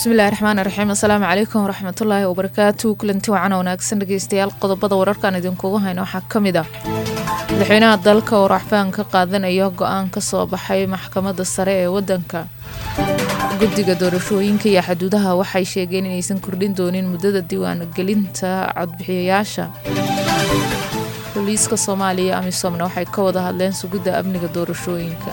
bismillahi raxmaani raxiim assalaamu calaykum waraxmatullaahi wabarakaatu kulanti wacan wanaagsan dhegeystayaal qodobada wararkan idinkugu hayno waxaa ka mid ah madaxweynaha dalka oo racfaan ka qaadanaya go-aan ka soo baxay maxkamadda sare ee wadanka guddiga doorashooyinka iyo xuduudaha waxay sheegeen inaysan kordhin doonin muddada diiwaangelinta codbixiyayaasha booliiska Soomaaliya amisomna waxay ka wada hadleen sugidda amniga doorashooyinka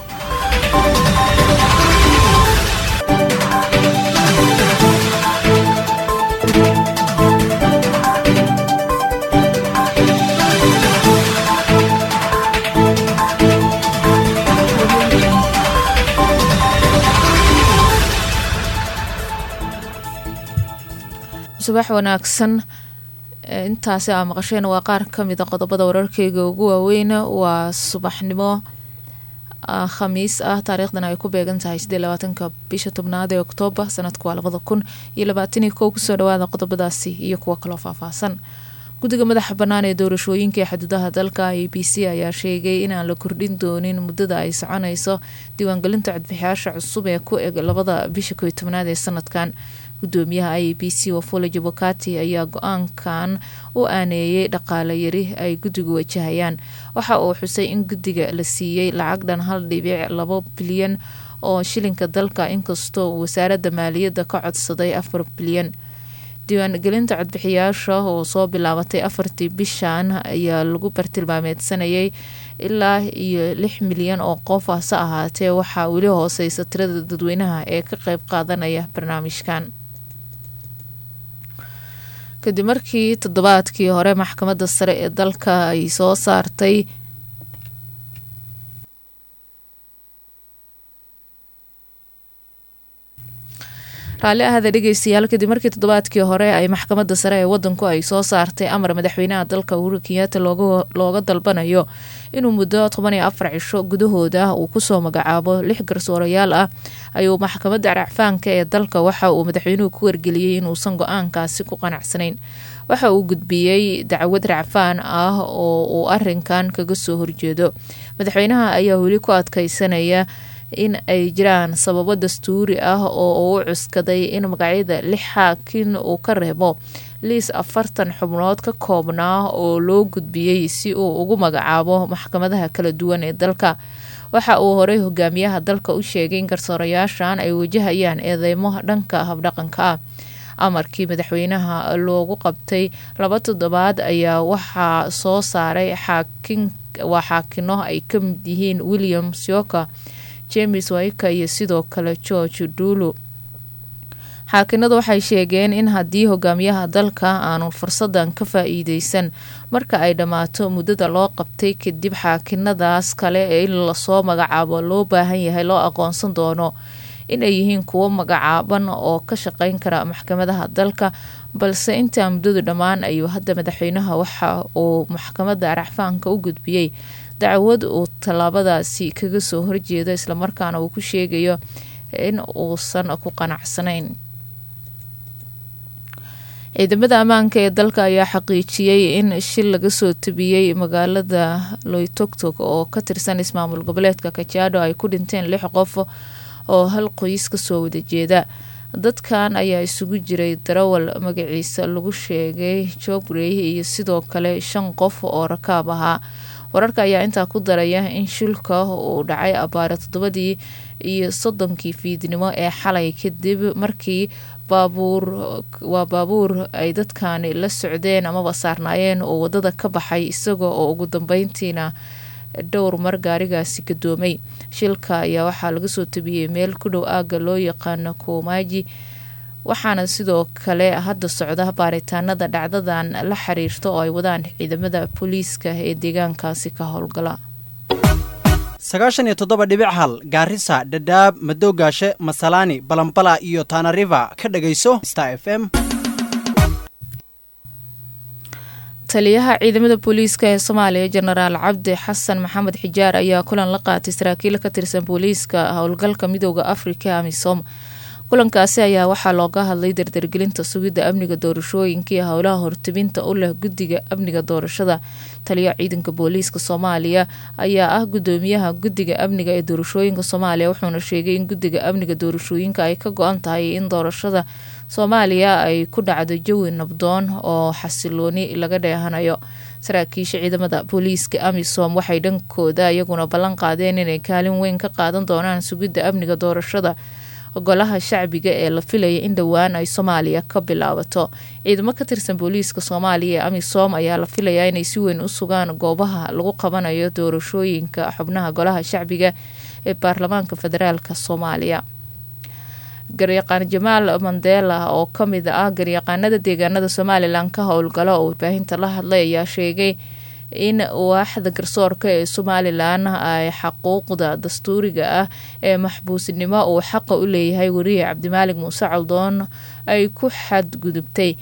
subax wanaagsan intaasi aan maqasheen waa qaar ka mid ah qodobada wararkayga ugu waaweyn waa subaxnimo khamiis ah taariikhdan ay ku beegan tahay 28 bisha 10 ee Oktoobar sanadka 2021 kusoo dhawaada qodobadaasi iyo kuwa kale oo faahfaahsan guddiga madaxa bannaan ee doorashooyinka ee xuduudaha dalka IEBC ayaa sheegay in aan la kordhin doonin muddada ay soconayso diiwaangelinta codbixiyaasha cusub ee ku eg 2 bisha 11 ee sanadkan gudoomiyaha IEBC Wafula Chebukati ayaa go-aankan u aaneeyay dhaqaale yari ay guddigu wajahayaan waxa uu xusay in guddiga la siiyay lacag dhan 1.2 bilyan oo shilinka dalka inkastoo wasaaradda maaliyadda ka codsaday 4 bilyan diiwaangelinta codbixiyaasha oo soo bilaabatay 4 bishan ayaa lagu bartilmaameedsanayay ilaa iyo 6 milyan oo qof ah sa ahaatee waxaa weli hooseysa tirada dadweynaha ee ka qayb qaadanaya barnaamijkan kadib markii toddobaadkii hore maxkamadda sare ee dalka ay soo saartay raalli ahada dhegeystayaal kadib markii toddobaadkii hore ay maxkamadda sare ee wadanku ay soo saartay amar madaxweynaha dalka Uhuru Kenyatta looga dalbanayo inuu muddo 14 cisho gudahooda uu kusoo magacaabo 6 garsoorayaal ah ayuu maxkamadda racfaanka ee dalka waxa uu madaxweynuhu ku wargeliyay inuusan go-aankaasi ku qanacsanayn waxa uu gudbiyay dacwad racfaan ah oo uu arrinkan kaga soo horjeedo madaxweynaha ayaa weli ku adkeysanaya in ay jiraan sababo dastuuri ah oo uu cuskaday in magacyada 6 xaakin uu ka reebo liis 40 xubnood ka koobnaa oo loo gudbiyay si uu ugu magacaabo maxkamadaha kala duwan ee dalka waxa uu horey hogaamiyaha dalka u sheegay in garsoorayaashan ay wajahayaan eedeymo dhanka habdhaqanka ah amarkii madaxweynaha loogu qabtay 2 toddobaad ayaa waxaa soo saaray xaakino ay ka mid yihiin William Sioka James Waika iyo sidoo kale George Dulu xaakinadu waxay sheegeen in haddii hogaamiyaha dalka aanu fursadan ka faa'iideysan marka ay dhamaato muddada loo qabtay kadib xaakinadaas kale ee in lasoo magacaabo loo baahan yahay loo aqoonsan doono inay yihiin kuwo magacaaban oo ka shaqeyn kara maxkamadaha dalka balse intaa muddadu dhammaan ayuu hadda madaxweynaha waxa uu maxkamadda racfaanka u gudbiyay dacwad uu tallaabadaasi kaga soo horjeedo islamarkaana uu ku sheegayo in uusan ku qanacsanayn ciidamada ammaanka ee dalka ayaa xaqiijiyay in shil laga soo tabiyay magaalada Loitoktok oo ka tirsan ismaamul goboleedka Kajiado ay ku dhinteen 6 qof oo hal qoys ka soo wada jeeda dadkan ayaa isugu jiray darawal magaciisa lagu sheegay Jobrey iyo sidoo kale 5 qof oo rakaab ahaa wararka ayaa intaa ku daraya in shilka uu dhacay abaar 7:30 fiidnimo ee xalay kadib markii baabuur ay dadkani la socdeen ama saarnaayeen oo wadada ka baxay isagoo oo ugu dambeyntiina dhowr mar gaarigaasi gadoomay shilka ayaa waxaa laga soo tabiyay meel ku dhow aaga loo yaqaano Komaji waxaana sidoo kale hadda socda baaritaanada dhacdadan la xiriirto oo ay wadaan ciidamada booliiska ee deegaankaasi ka howlgala 97.1 Garissa, Dadaab, Madoogaashe, Masalani, Balambala iyo Tana River ka dhageyso Star FM. taliyaha ciidamada booliiska ee Soomaaliya Generaal Cabdi Xasan Maxamed Xijaar ayaa kulan la qaatay saraakiil ka tirsan booliiska howlgalka midowga Afrika AMISOM kulankaasi ayaa waxaa looga hadlay dardargelinta sugidda amniga doorashooyinka iyo howlaha hortebinta u leh guddiga amniga doorashada. Taliya ciidanka booliiska Soomaaliya ayaa ah gudoomiyaha guddiga amniga ee doorashooyinka Soomaaliya, wuxuuna sheegay in guddiga amniga doorashooyinka ay ka go'an tahay in doorashada Soomaaliya ay ku dhacdo jawi nabdoon oo xasilooni laga dheehanayo. Saraakiisha ciidamada booliiska AMISOM waxay dhankooda iyaguna ballan qaadeen inay kaalin weyn ka qaadan doonaan sugidda amniga doorashada golaha shacbiga ee la filaya in dhowaan ay Soomaaliya ka bilaabato. Ciidamo ka tirsan booliiska Soomaaliya ee AMISOM ayaa la filayaa inay si weyn u sugaan goobaha lagu qabanayo doorashooyinka xubnaha golaha shacbiga ee baarlamaanka federaalka Soomaaliya. Garyaqaan Jamaal Mandela oo kamid ah garyaqaanada deegaanada Somaliland ka howlgala oo warbaahinta la hadlay ayaa sheegay in waaxda garsoorka ee Somaliland ay xuquuqda dastuuriga ah ee maxbuusnimo uu xaq u leeyahay wariye Cabdimaalig Muuse Caldoon ay ku xadgudubtay.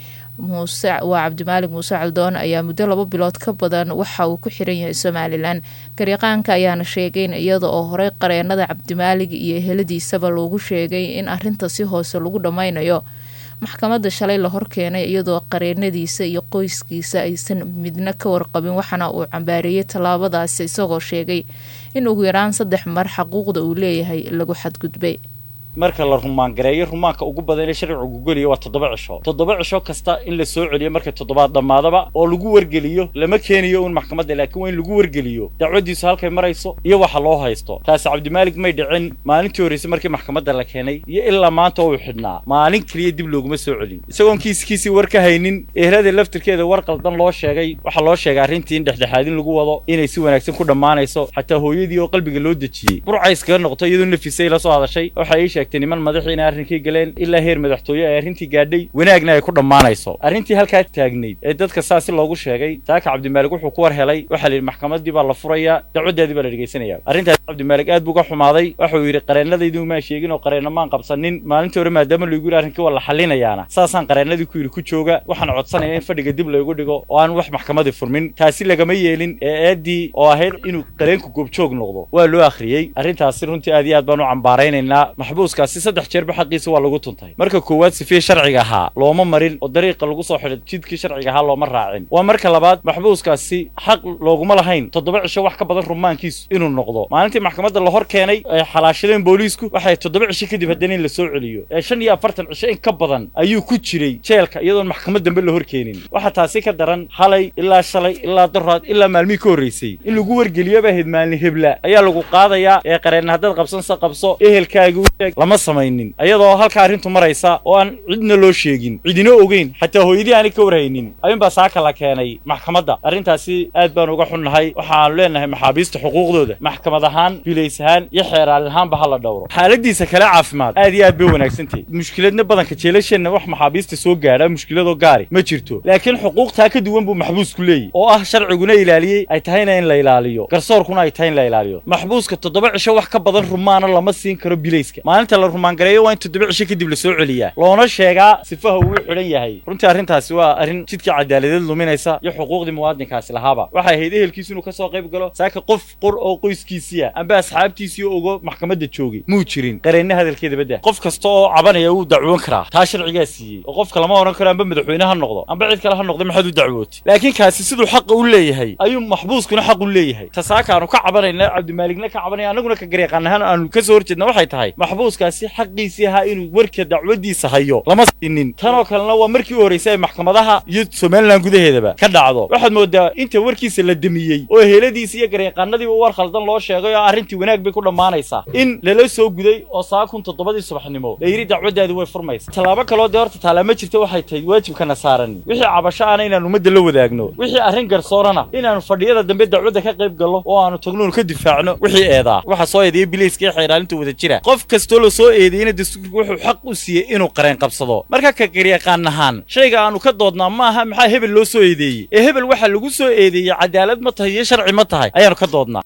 Cabdimaalig Muuse Caldoon ayaa muddo 2 bilood ka badan waxa uu ku xiran yahay Somaliland. Garyaqaanka ayaana sheegay in iyada oo horey qareenada Cabdimaalig iyo eheladiisaba loogu sheegay in arrinta si hoose lagu dhameynayo. Maxkamadda shalay la horkeenay iyadoo qareenadiisa iyo qoyskiisa aysan midna ka warqabin, waxaana uu cambaareeyay tallaabadaasi isagoo sheegay in ugu yaraan 3 mar xuquuqda uu leeyahay lagu xadgudbay. marka la rumaan gareeyo rumaanka ugu badan ee sharcigu gogoliyo waa 7 cisho 7 cisho kasta in la soo celiyo marka 7 dhamaadaba oo lagu wargeliyo lama keeniyo in maxkamadda laakiin waa in lagu wargeliyo dacwadiisu halkay marayso iyo waxa loo haysto. taas Cabdimaalig may dhicin maalintii horeysay markii maxkamadda la keenay iyo ilaa maanta uu xidhnaa maalin kaliya dib looguma soo celin isagoo kiiskiisii war ka haynin. ehelada laftirkeeda war qaldan loo sheegay, waxa loo sheegay arrintii in dhexdhexaadin lagu wado inay si wanaagsan ku dhamaanayso, xataa hooyadii oo qalbiga loo dejiyay burcays ka noqoto iyadoo nafisay la soo hadashay waxa ay sheegtay niman madaxiina arrinkii galeen ilaa heer madaxtooye ay arrintii gaadhay wanaagna ay ku dhamaanayso. arrintii halka taagneyd ee dadka saasi loogu sheegay taaka Cabdimaalig wuxuu ku war helay waxa la maxkamadii baa la furayaa dacwadeedii baa la dhageysanaya. arrintaas Cabdimaalig aad buu ka xumaaday, wuxuu yiri qareenadaydu ma sheegin oo qareena maan qabsanin maalintii hore maadaama lagu yiri arrinkii waa la xalinayaana saasaan qareenadii ku yiri ku jooga waxaan codsanayaa in fadhiga dib loogu dhigo oo aan wax maxkamadii furmin. taasi lagama yeelin eedii oo ahayd inuu qareenku goobjoog noqdo waa loo akhriyay. arrintaasi runtii aad iyo aad baan u cambaaraynaynaa. maxbuuskaasi 3 jeer ba xaqiisa waa lagu tuntay. marka koowaad sifee sharciga ahaa looma marin oo dariiqa lagu soo xidhay jidkii sharciga ahaa looma raacin. waa marka labaad maxbuuskaasi xaq looguma lahayn 7 cisho wax ka badan rumaankiisu inuu noqdo. maalintii maxkamadda la hor keenay ay xalaashadeen booliisku waxay 7 cisho kadib haddana in la soo celiyo 45 cisho in ka badan ayuu ku jiray jeelka iyadoo maxkamad dambe la hor keenin. waxa taasi ka daran xalay ilaa shalay ilaa daraad ilaa maalmii ka horeysay in lagu wargeliyo baa maalin hebla ayaa lagu qaadayaa ee qareen hadad qabso ehelkaaga u sheeg lama samaynin ayadoo halka arrintu maraysa oo aan cidna loo sheegin cidina ogeyn xataa hooyadii aan ka warhaynin ayun baa saaka la keenay maxkamadda. arrintaasi aad baan uga xunnahay. waxaan leenahay maxaabiista xuquuqdooda maxkamad ahaan bilays ahaan iyo xeeraal ahaan ba la dhowro. xaaladiisa kale caafimaad aad iyo aad bay wanaagsantahay. mushkiladna badanka jeelasheenna wax maxaabiista soo gaara mushkilado gaari ma jirto, laakiin xuquuqta ka duwan buu maxbuusku leeyahay oo ah sharciguna ilaaliyay ay tahayna in la ilaaliyo garsoorkuna ay tahay in la ilaaliyo. maxbuuska 7 cisho wax ka badan rumaana lama siin karo bilayska. maalinta la rumaan gareeyo waa in 7 cisho kadib la soo celiyaa loona sheegaa sifaha uu xiran yahay. runtii arrintaasi waa arrin jidka cadaalad luminaysa iyo xuquuqdii muwaadinkaasi lahaaba. waxay ahayd ehelkiisu inuu ka soo qayb galo saaka qof qor oo qoyskiisa amba asxaabtiisii uga maxkamadda joogay muu jirin. qareena hadalkeeda bada qof kasta oo cabanaya uu dacwoon karaa taa sharciga siiyay oo qofka lama oran karo amba madaxweynaha noqdo amba cid kale ha noqdo maxad u dacwooti. laakiin kaasi sidoo xaq u leeyahay ayuu maxbuuskuna xaq u leeyahay. tasaaka aanu ka cabanayna Cabdimaaligna ka cabanay anaguna ka gareeqanahan aanu ka soo horjeedna waxay tahay maxbuuskaasi xaqiisii ahaa inuu warka dacwadiisa hayo lama siinin. tan oo kalena waa markii horeysay maxkamadaha iyo Somaliland gudaheedaba ka dhacdo. waxaad moodaa inta warkiisa la damiyay oo eheladiisa iyo gareeqanadii war khaldan loo sheegay oo arrintii wanaag bay ku dhamaanaysaa in lala soo guday oo saakun 7 subaxnimo la yiri dacwadaadu way furmaysaa. talaabo kale oo doorta talaama jirta waxay tahay waajibkana saaran wixii cabasho aan inaan umada la wadaagno wixii arrin garsoorana inaanu fadhiyada dambe dacwada ka qayb galno oo aanu tagno ka difaacno wixii eedaa. waxa soo eedeeyay bilayska xeeraalinta wada jira qof kasto la soo eedeeyay dastuurku wuxuu xaq u siiyay inuu qareen qabsado. marka ka gareeqanahan shayga aanu ka doodnaa maaha maxaa hebel loo soo eedeeyay ee hebel waxa lagu soo eedeeyay cadaalad ma tahay iyo sharci ma tahay ayaanu ka doodnaa.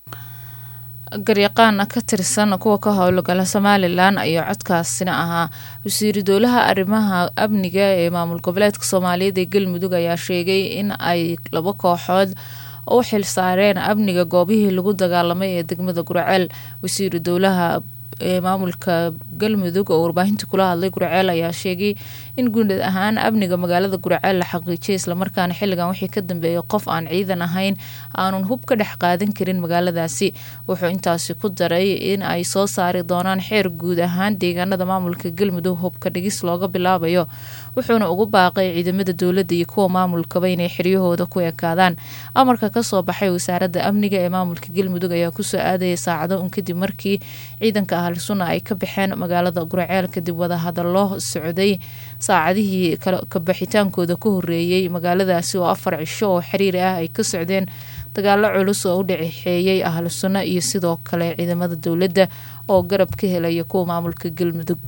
garyaqaan ka tirsan kuwa ka howlgala Somaliland ayaa codkaasina ahaa wasiir dowlaha arrimaha amniga ee maamul goboleedka Soomaaliyeed ee Galmudug ayaa sheegay in ay 2 kooxood oo xil saareen amniga goobihii lagu dagaalamay ee degmada Gurceel. wasiir dowlaha maamulka galmudug oo warbaahinta kula hadlay Gurceel ayaa sheegay in guud ahaan amniga magaalada Gurceel la xaqiijiyay isla markaana xilligan wixii ka dambeeyay qof aan ciidan ahayn aanun hub ka dhex qaadan karin magaaladaasi. Wuxuu intaasi ku daray in ay soo saari doonaan xeer guud ahaan deegaanada maamulka galmudug hubka dhigis looga bilaabayo. Wuxuuna ugu baaqay ciidamada dowladda iyo kuwa maamulkaba inay xiriyahooda ku ekaadaan. Amarka ka soo baxay wasaaradda amniga ee maamulka galmudug ayaa ku soo aadayay saacado kadib markii ciidanka ahlu sunna ay ka baxeen magaalada Gurceel kadib wada hadallo socday saacadihii ka baxitaankooda ku horeeyay magaaladaasi oo 4 cisho oo xiriir ah ay ka socdeen dagaalo culus oo u dhaxeeyay ahlu sunna iyo sidoo kale ciidamada dowladda oo garab ka helaya kuwa maamulka galmudug.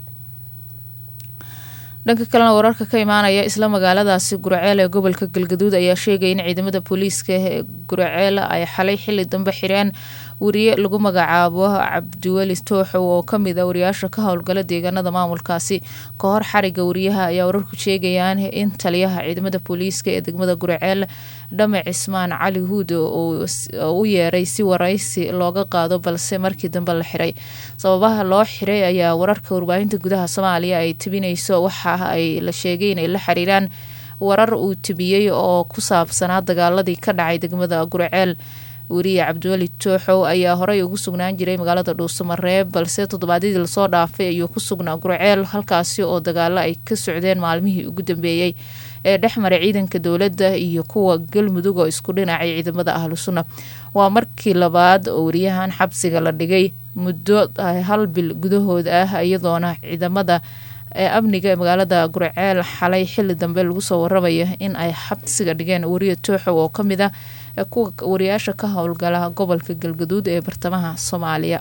dhanka kalena wararka ka imaanaya isla magaaladaasi Gurceel ee gobolka Galgaduud ayaa sheegay in ciidamada booliiska ee Gurceel ay xalay xilli dambe xireen wariye lagu magacaabo Cabdiweli Tooxo oo kamid ah wariyaasha ka howlgala deegaanada maamulkaasi. Ka hor xariga wariyaha ayaa wararku sheegayaan in taliyaha ciidamada booliiska ee degmada Gurceel Dhame Cismaan Cali Huud oo u yeeray si waraysi looga qaado balse markii dambe la xiray. Sababaha loo xiray ayaa wararka warbaahinta gudaha Soomaaliya ay tibinayso waxa ay la sheegay inay la xiriiraan warar uu tibiyay oo ku saabsanaa dagaaladii ka dhacay degmada Gurceel. wariye Cabdiweli Tooxo ayaa horey ugu sugnaan jiray magaalada Dhuusamareeb balse toddobaadyadii la soo dhaafay ayuu ku sugnaa Gurceel halkaasi oo dagaalo ay ka socdeen maalmihii ugu dambeeyay ee dhexmaray ciidanka dowladda iyo kuwa galmudug oo isku dhinacay ciidamada ahlu sunna. Waa markii labaad oo wariyahan xabsiga la dhigay muddo 1 bil gudahood ah iyadoona ciidamada amniga ee magaalada Gurceel xalay xilli dambe lagu soo warramaya in ay xabsiga dhigeen wariye Tooxo oo kamid ah kuwa wariyaasha ka howlgala gobolka Galgaduud ee bartamaha Soomaaliya.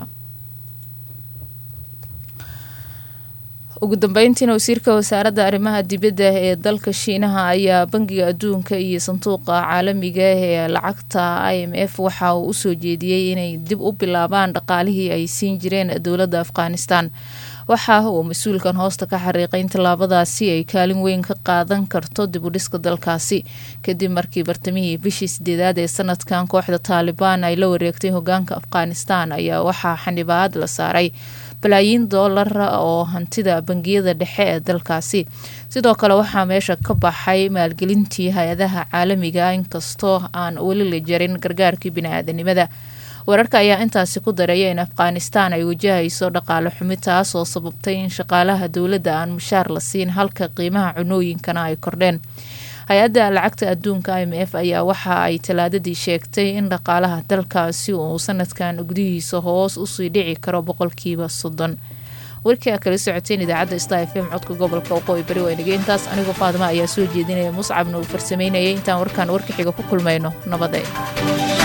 ugu dambeyntiina wasiirka wasaaradda arrimaha dibadda ee dalka Shiinaha ayaa bangiga adduunka iyo sanduuqa caalamiga ee lacagta IMF waxa uu u soo jeediyay inay dib u bilaabaan dhaqaalihii ay siin jireen dowladda Afghanistan. waxa uu mas'uulkan hoosta ka xariiqay in tallaabadaasi ay kaalin weyn ka qaadan karto dib u dhiska dalkaasi kadib markii bartamihii bishii 8 ee sanadkan kooxda Taliban ay la wareegtay hogaanka Afghanistan ayaa waxaa xanibaad la saaray balaayiin dollar oo hantida bangiyada dhexe ee dalkaasi. Sidoo kale waxaa meesha ka baxay maalgelintii hay'adaha caalamiga inkastoo aan weli la jarin gargaarkii bini'aadanimada. wararka ayaa intaasi ku dareeyay in Afghanistan ay wajahayso dhaqaale xumi taas oo sababtay in shaqaalaha dowladda aan mushaar la siin halka qiimaha cunooyinkana ay kordheen. hay-adda lacagta adduunka IMF ayaa waxa ay talaadadii sheegtay in dhaqaalaha dalkaasi uu sanadkan gudihiisa hoos u sii dhici karo 30%. warkii kala socoteen idaacadda Star FM codka gobolka Waqooyi Bari waa inageentas anigoo Faadima ayaa soo jeedinaya Muscabna uu farsameynayay intaan warkan warka xiga ku kulmayno nabadey.